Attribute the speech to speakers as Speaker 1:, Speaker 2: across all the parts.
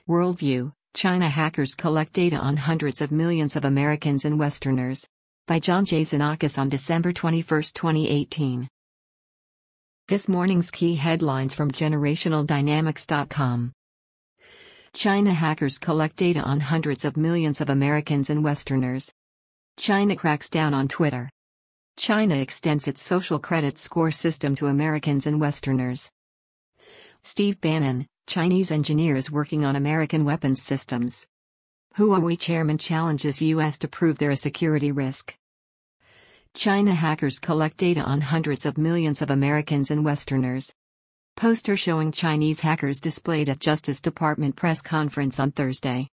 Speaker 1: Worldview: China hackers collect data on hundreds of millions of Americans and Westerners. By John J. Xenakis on December 21, 2018. This morning's key headlines from GenerationalDynamics.com. China hackers collect data on hundreds of millions of Americans and Westerners. China cracks down on Twitter. China extends its social credit score system to Americans and Westerners. Steve Bannon: Chinese engineers working on American weapons systems. Huawei chairman challenges U.S. to prove they're a security risk. China hackers collect data on hundreds of millions of Americans and Westerners. Poster showing Chinese hackers displayed at Justice Department press conference on Thursday.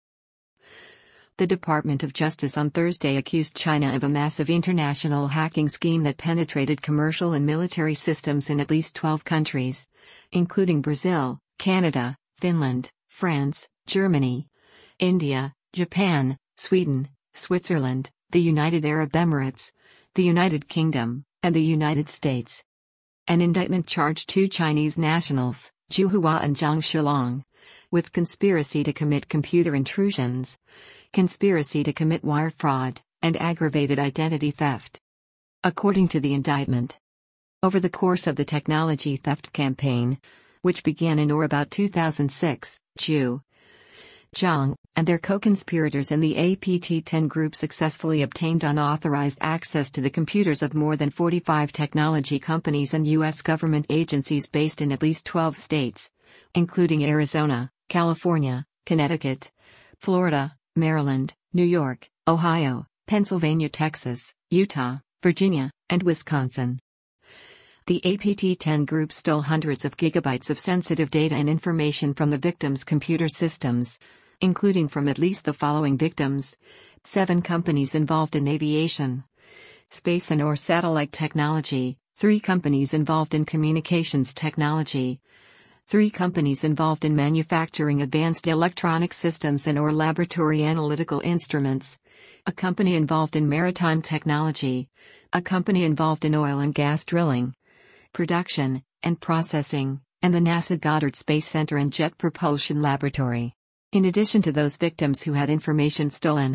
Speaker 1: The Department of Justice on Thursday accused China of a massive international hacking scheme that penetrated commercial and military systems in at least 12 countries, including Brazil, Canada, Finland, France, Germany, India, Japan, Sweden, Switzerland, the United Arab Emirates, the United Kingdom, and the United States. An indictment charged two Chinese nationals, Zhu Hua and Zhang Shilong, with conspiracy to commit computer intrusions, conspiracy to commit wire fraud, and aggravated identity theft. According to the indictment, over the course of the technology theft campaign, which began in or about 2006, Zhu, Zhang, and their co-conspirators in the APT-10 group successfully obtained unauthorized access to the computers of more than 45 technology companies and U.S. government agencies based in at least 12 states, including Arizona, California, Connecticut, Florida, Maryland, New York, Ohio, Pennsylvania, Texas, Utah, Virginia, and Wisconsin. The APT-10 group stole hundreds of gigabytes of sensitive data and information from the victims' computer systems, including from at least the following victims: 7 companies involved in aviation, space and/or satellite technology, 3 companies involved in communications technology, 3 companies involved in manufacturing advanced electronic systems and/or laboratory analytical instruments, a company involved in maritime technology, a company involved in oil and gas drilling, production, and processing, and the NASA Goddard Space Center and Jet Propulsion Laboratory. In addition to those victims who had information stolen,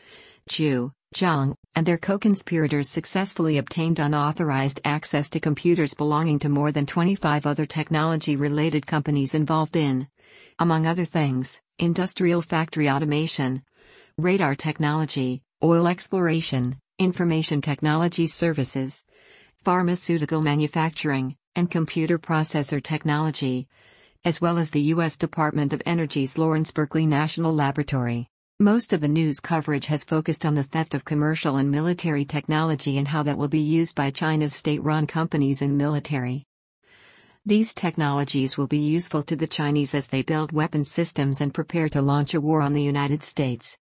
Speaker 1: Zhu, Zhang, and their co-conspirators successfully obtained unauthorized access to computers belonging to more than 25 other technology-related companies involved in, among other things, industrial factory automation, radar technology, oil exploration, information technology services, pharmaceutical manufacturing, and computer processor technology, as well as the U.S. Department of Energy's Lawrence Berkeley National Laboratory. Most of the news coverage has focused on the theft of commercial and military technology and how that will be used by China's state-run companies and military. These technologies will be useful to the Chinese as they build weapon systems and prepare to launch a war on the United States.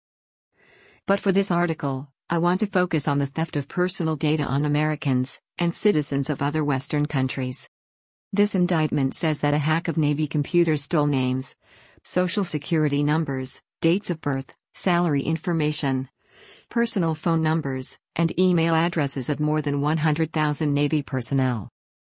Speaker 1: But for this article, I want to focus on the theft of personal data on Americans and citizens of other Western countries. This indictment says that a hack of Navy computers stole names, social security numbers, dates of birth, salary information, personal phone numbers, and email addresses of more than 100,000 Navy personnel.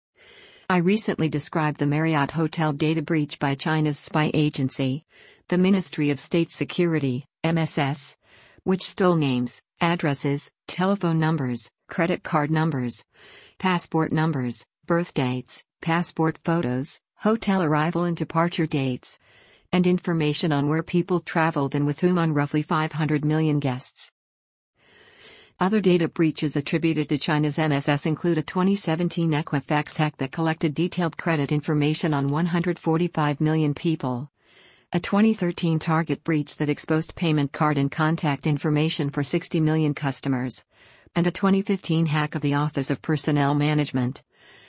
Speaker 1: I recently described the Marriott Hotel data breach by China's spy agency, the Ministry of State Security, MSS, which stole names, addresses, telephone numbers, credit card numbers, passport numbers, birth dates, passport photos, hotel arrival and departure dates, and information on where people traveled and with whom on roughly 500 million guests. Other data breaches attributed to China's MSS include a 2017 Equifax hack that collected detailed credit information on 145 million people, a 2013 Target breach that exposed payment card and contact information for 60 million customers, and a 2015 hack of the Office of Personnel Management,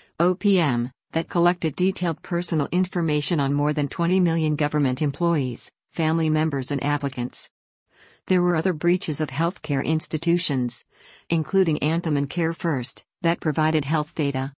Speaker 1: OPM, that collected detailed personal information on more than 20 million government employees, family members and applicants. There were other breaches of healthcare institutions, including Anthem and Care First, that provided health data.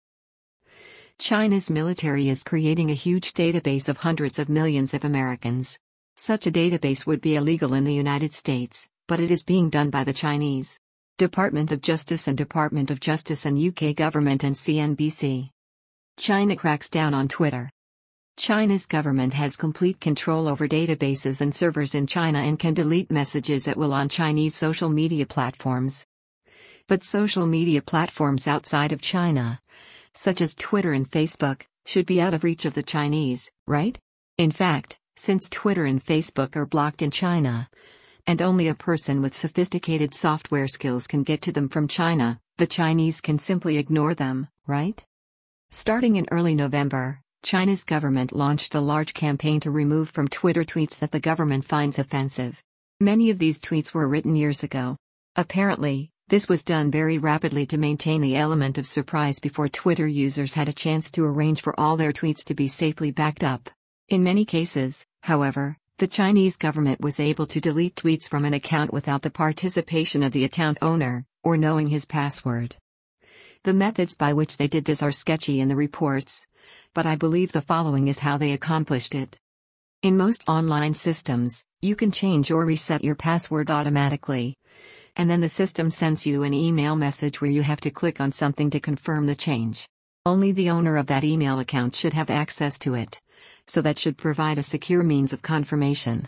Speaker 1: China's military is creating a huge database of hundreds of millions of Americans. Such a database would be illegal in the United States, but it is being done by the Chinese Department of Justice and UK government and CNBC. China cracks down on Twitter. China's government has complete control over databases and servers in China and can delete messages at will on Chinese social media platforms. But social media platforms outside of China, such as Twitter and Facebook, should be out of reach of the Chinese, right? In fact, since Twitter and Facebook are blocked in China, and only a person with sophisticated software skills can get to them from China, the Chinese can simply ignore them, right? Starting in early November, China's government launched a large campaign to remove from Twitter tweets that the government finds offensive. Many of these tweets were written years ago. Apparently, this was done very rapidly to maintain the element of surprise before Twitter users had a chance to arrange for all their tweets to be safely backed up. In many cases, however, the Chinese government was able to delete tweets from an account without the participation of the account owner, or knowing his password. The methods by which they did this are sketchy in the reports, but I believe the following is how they accomplished it. In most online systems, you can change or reset your password automatically, and then the system sends you an email message where you have to click on something to confirm the change. Only the owner of that email account should have access to it, so that should provide a secure means of confirmation.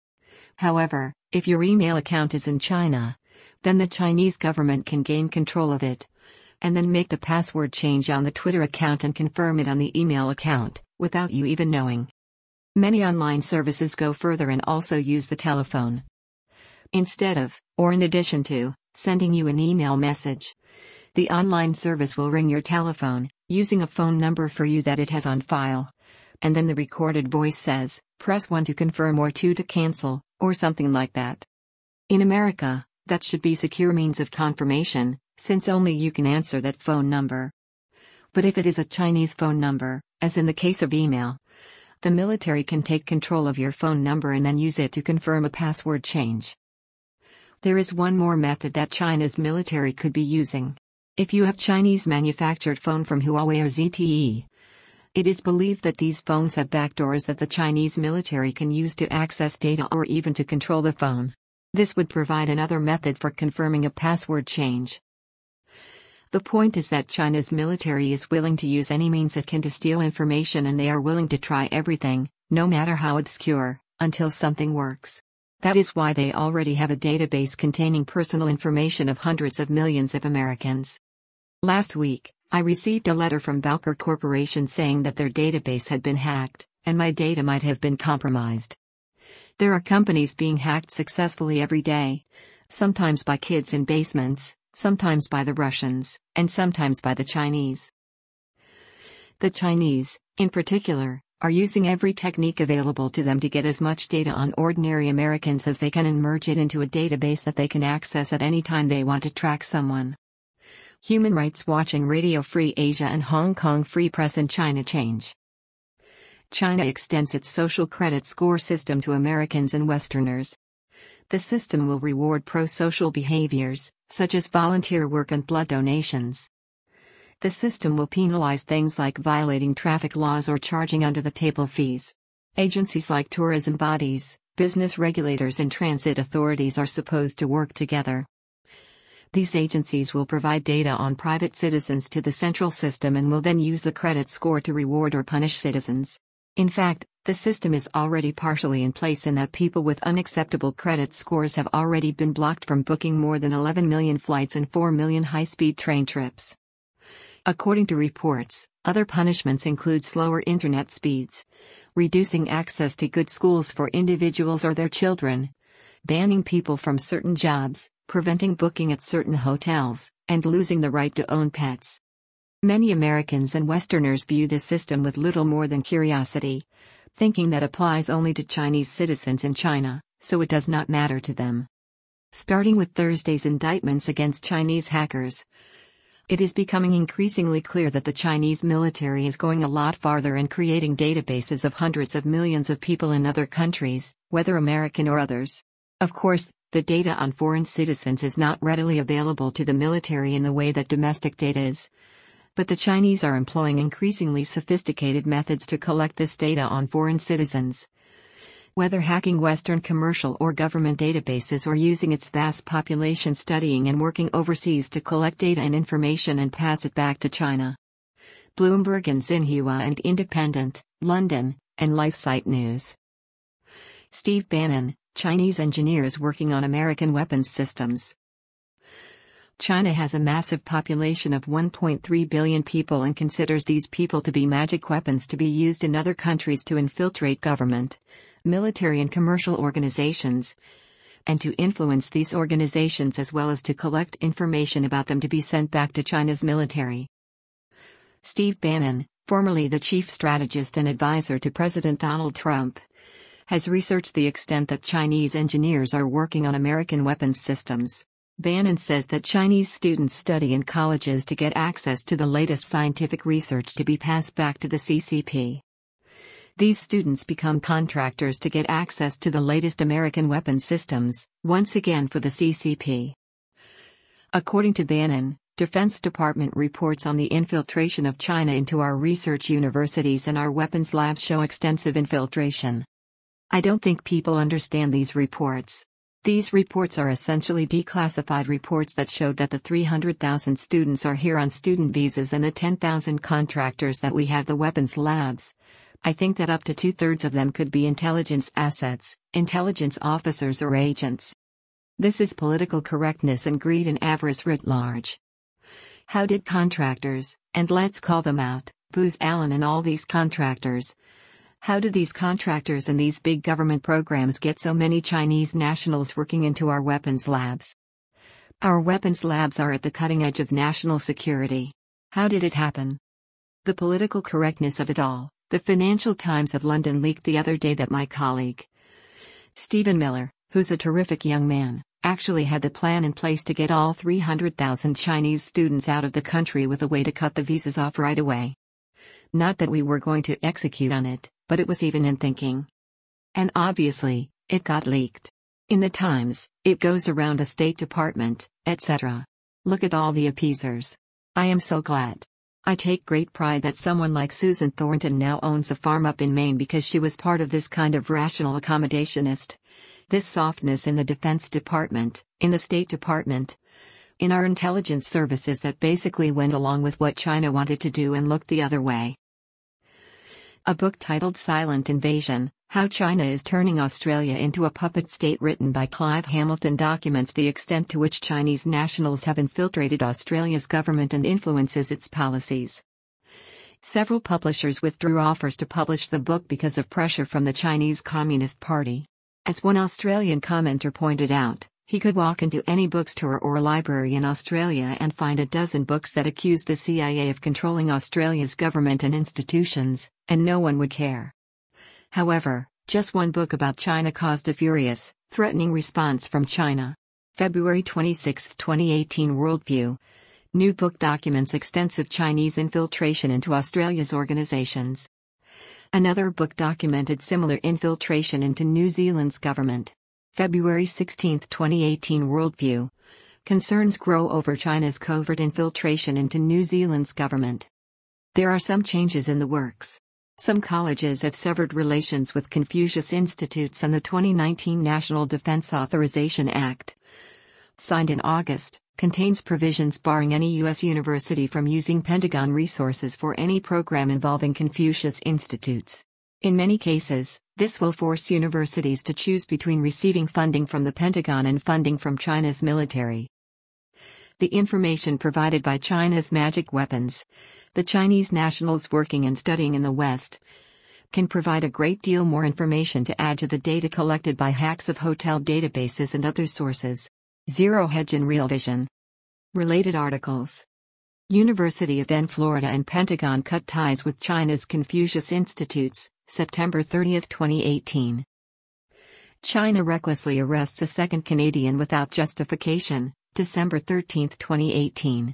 Speaker 1: However, if your email account is in China, then the Chinese government can gain control of it, and then make the password change on the Twitter account and confirm it on the email account, without you even knowing. Many online services go further and also use the telephone. Instead of, or in addition to, sending you an email message, the online service will ring your telephone, using a phone number for you that it has on file. And then the recorded voice says, press 1 to confirm or 2 to cancel, or something like that. In America, that should be secure means of confirmation, since only you can answer that phone number. But if it is a Chinese phone number, as in the case of email, the military can take control of your phone number and then use it to confirm a password change. There is one more method that China's military could be using. If you have Chinese-manufactured phone from Huawei or ZTE, it is believed that these phones have backdoors that the Chinese military can use to access data or even to control the phone. This would provide another method for confirming a password change. The point is that China's military is willing to use any means it can to steal information, and they are willing to try everything, no matter how obscure, until something works. That is why they already have a database containing personal information of hundreds of millions of Americans. Last week, I received a letter from Bowker Corporation saying that their database had been hacked, and my data might have been compromised. There are companies being hacked successfully every day, sometimes by kids in basements, sometimes by the Russians, and sometimes by the Chinese. The Chinese, in particular, are using every technique available to them to get as much data on ordinary Americans as they can and merge it into a database that they can access at any time they want to track someone. Human Rights Watching, Radio Free Asia and Hong Kong Free Press in China change. China extends its social credit score system to Americans and Westerners. The system will reward pro-social behaviors, such as volunteer work and blood donations. The system will penalize things like violating traffic laws or charging under-the-table fees. Agencies like tourism bodies, business regulators and transit authorities are supposed to work together. These agencies will provide data on private citizens to the central system and will then use the credit score to reward or punish citizens. In fact, the system is already partially in place in that people with unacceptable credit scores have already been blocked from booking more than 11 million flights and 4 million high-speed train trips. According to reports, other punishments include slower internet speeds, reducing access to good schools for individuals or their children, banning people from certain jobs, preventing booking at certain hotels, and losing the right to own pets. Many Americans and Westerners view this system with little more than curiosity, thinking that applies only to Chinese citizens in China, so it does not matter to them. Starting with Thursday's indictments against Chinese hackers, it is becoming increasingly clear that the Chinese military is going a lot farther in creating databases of hundreds of millions of people in other countries, whether American or others. Of course, the data on foreign citizens is not readily available to the military in the way that domestic data is. But the Chinese are employing increasingly sophisticated methods to collect this data on foreign citizens. Whether hacking Western commercial or government databases or using its vast population studying and working overseas to collect data and information and pass it back to China. Bloomberg and Xinhua and Independent, London, and LifeSite News. Steve Bannon, Chinese engineers working on American weapons systems. China has a massive population of 1.3 billion people and considers these people to be magic weapons to be used in other countries to infiltrate government, military and commercial organizations, and to influence these organizations as well as to collect information about them to be sent back to China's military. Steve Bannon, formerly the chief strategist and advisor to President Donald Trump, has researched the extent that Chinese engineers are working on American weapons systems. Bannon says that Chinese students study in colleges to get access to the latest scientific research to be passed back to the CCP. These students become contractors to get access to the latest American weapons systems, once again for the CCP. According to Bannon, Defense Department reports on the infiltration of China into our research universities and our weapons labs show extensive infiltration. I don't think people understand these reports. These reports are essentially declassified reports that showed that the 300,000 students are here on student visas and the 10,000 contractors that we have the weapons labs. I think that up to 2/3 of them could be intelligence assets, intelligence officers or agents. This is political correctness and greed and avarice writ large. How did contractors, and let's call them out, Booz Allen and all these contractors, how do these contractors and these big government programs get so many Chinese nationals working into our weapons labs? Our weapons labs are at the cutting edge of national security. How did it happen? The political correctness of it all. The Financial Times of London leaked the other day that my colleague, Stephen Miller, who's a terrific young man, actually had the plan in place to get all 300,000 Chinese students out of the country with a way to cut the visas off right away. Not that we were going to execute on it, but it was even in thinking. And obviously, it got leaked. In the Times, it goes around the State Department, etc. Look at all the appeasers. I am so glad. I take great pride that someone like Susan Thornton now owns a farm up in Maine because she was part of this kind of rational accommodationist. This softness in the Defense Department, in the State Department, in our intelligence services that basically went along with what China wanted to do and looked the other way. A book titled Silent Invasion: How China is Turning Australia into a Puppet State, written by Clive Hamilton, documents the extent to which Chinese nationals have infiltrated Australia's government and influences its policies. Several publishers withdrew offers to publish the book because of pressure from the Chinese Communist Party. As one Australian commenter pointed out, he could walk into any bookstore or library in Australia and find a dozen books that accuse the CIA of controlling Australia's government and institutions, and no one would care. However, just one book about China caused a furious, threatening response from China. February 26, 2018. Worldview. New book documents extensive Chinese infiltration into Australia's organizations. Another book documented similar infiltration into New Zealand's government. February 16, 2018. Worldview. Concerns grow over China's covert infiltration into New Zealand's government. There are some changes in the works. Some colleges have severed relations with Confucius Institutes, and the 2019 National Defense Authorization Act, signed in August, contains provisions barring any U.S. university from using Pentagon resources for any program involving Confucius Institutes. In many cases, this will force universities to choose between receiving funding from the Pentagon and funding from China's military. The information provided by China's magic weapons, the Chinese nationals working and studying in the West, can provide a great deal more information to add to the data collected by hacks of hotel databases and other sources. Zero Hedge and Real Vision. Related articles. University of Florida and Pentagon cut ties with China's Confucius Institutes, September 30, 2018. China recklessly arrests a second Canadian without justification, December 13, 2018.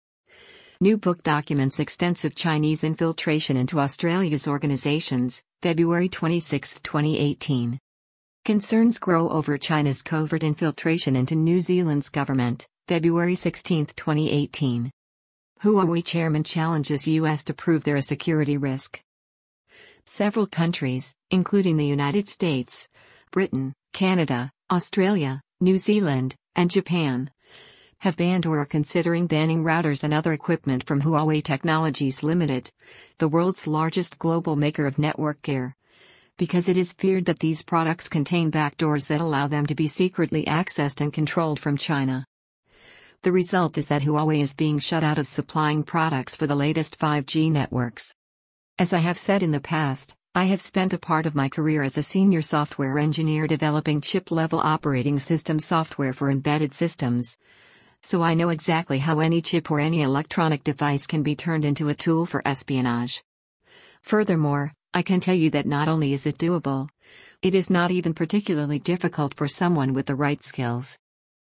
Speaker 1: New book documents extensive Chinese infiltration into Australia's organizations, February 26, 2018. Concerns grow over China's covert infiltration into New Zealand's government, February 16, 2018. Huawei chairman challenges U.S. to prove they're a security risk. Several countries, including the United States, Britain, Canada, Australia, New Zealand, and Japan, have banned or are considering banning routers and other equipment from Huawei Technologies Limited, the world's largest global maker of network gear, because it is feared that these products contain backdoors that allow them to be secretly accessed and controlled from China. The result is that Huawei is being shut out of supplying products for the latest 5G networks. As I have said in the past, I have spent a part of my career as a senior software engineer developing chip-level operating system software for embedded systems. So I know exactly how any chip or any electronic device can be turned into a tool for espionage. Furthermore, I can tell you that not only is it doable, it is not even particularly difficult for someone with the right skills.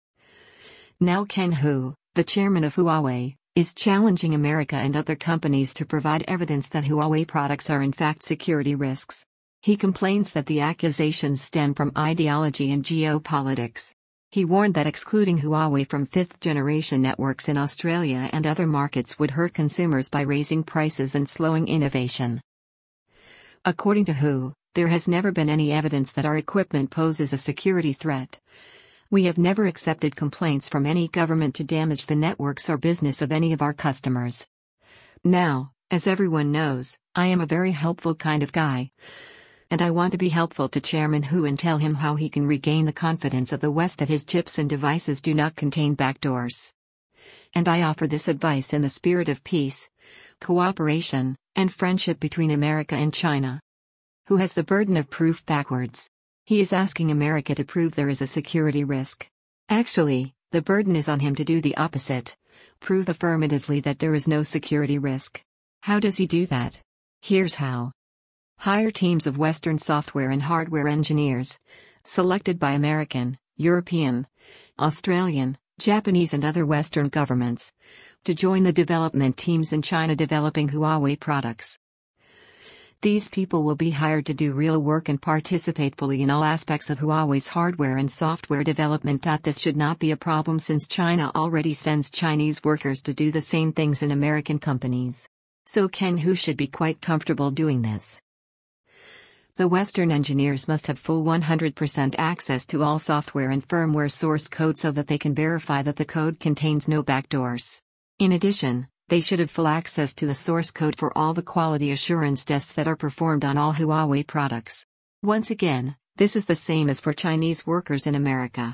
Speaker 1: Now Ken Hu, the chairman of Huawei, is challenging America and other companies to provide evidence that Huawei products are in fact security risks. He complains that the accusations stem from ideology and geopolitics. He warned that excluding Huawei from fifth-generation networks in Australia and other markets would hurt consumers by raising prices and slowing innovation. According to Hu, there has never been any evidence that our equipment poses a security threat. We have never accepted complaints from any government to damage the networks or business of any of our customers. Now, as everyone knows, I am a very helpful kind of guy. And I want to be helpful to Chairman Hu and tell him how he can regain the confidence of the West that his chips and devices do not contain backdoors. And I offer this advice in the spirit of peace, cooperation, and friendship between America and China. Hu has the burden of proof backwards. He is asking America to prove there is a security risk. Actually, the burden is on him to do the opposite. Prove affirmatively that there is no security risk. How does he do that? Here's how. Hire teams of Western software and hardware engineers, selected by American, European, Australian, Japanese and other Western governments, to join the development teams in China developing Huawei products. These people will be hired to do real work and participate fully in all aspects of Huawei's hardware and software development. This should not be a problem since China already sends Chinese workers to do the same things in American companies. So Ken Hu should be quite comfortable doing this. The Western engineers must have full 100% access to all software and firmware source code so that they can verify that the code contains no backdoors. In addition, they should have full access to the source code for all the quality assurance tests that are performed on all Huawei products. Once again, this is the same as for Chinese workers in America.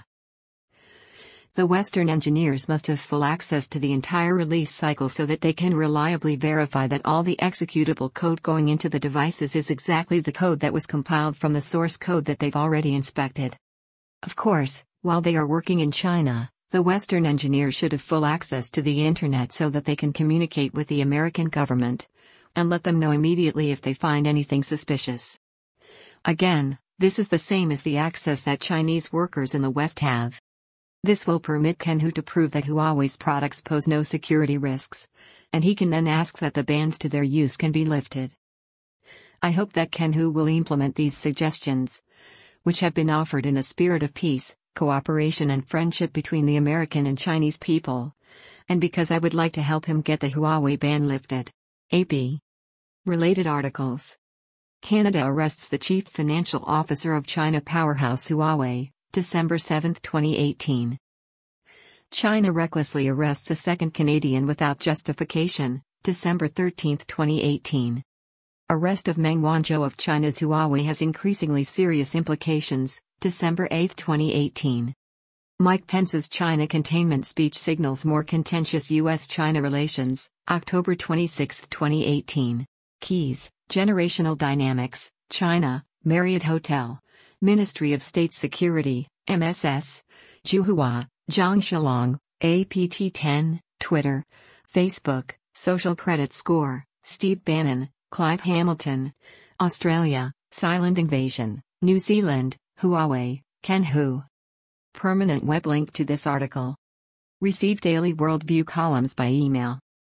Speaker 1: The Western engineers must have full access to the entire release cycle so that they can reliably verify that all the executable code going into the devices is exactly the code that was compiled from the source code that they've already inspected. Of course, while they are working in China, the Western engineers should have full access to the internet so that they can communicate with the American government and let them know immediately if they find anything suspicious. Again, this is the same as the access that Chinese workers in the West have. This will permit Ken Hu to prove that Huawei's products pose no security risks, and he can then ask that the bans to their use can be lifted. I hope that Ken Hu will implement these suggestions, which have been offered in a spirit of peace, cooperation and friendship between the American and Chinese people, and because I would like to help him get the Huawei ban lifted. AP. Related articles. Canada arrests the chief financial officer of China powerhouse Huawei, December 7, 2018. China recklessly arrests a second Canadian without justification, December 13, 2018. Arrest of Meng Wanzhou of China's Huawei has increasingly serious implications, December 8, 2018. Mike Pence's China containment speech signals more contentious U.S.-China relations, October 26, 2018. Keys, Generational Dynamics, China, Marriott Hotel. Ministry of State Security, MSS. Zhuhua, Zhang Shilong, APT10, Twitter, Facebook, Social Credit Score, Steve Bannon, Clive Hamilton. Australia, Silent Invasion, New Zealand, Huawei, Ken Hu. Permanent web link to this article. Receive daily Worldview columns by email.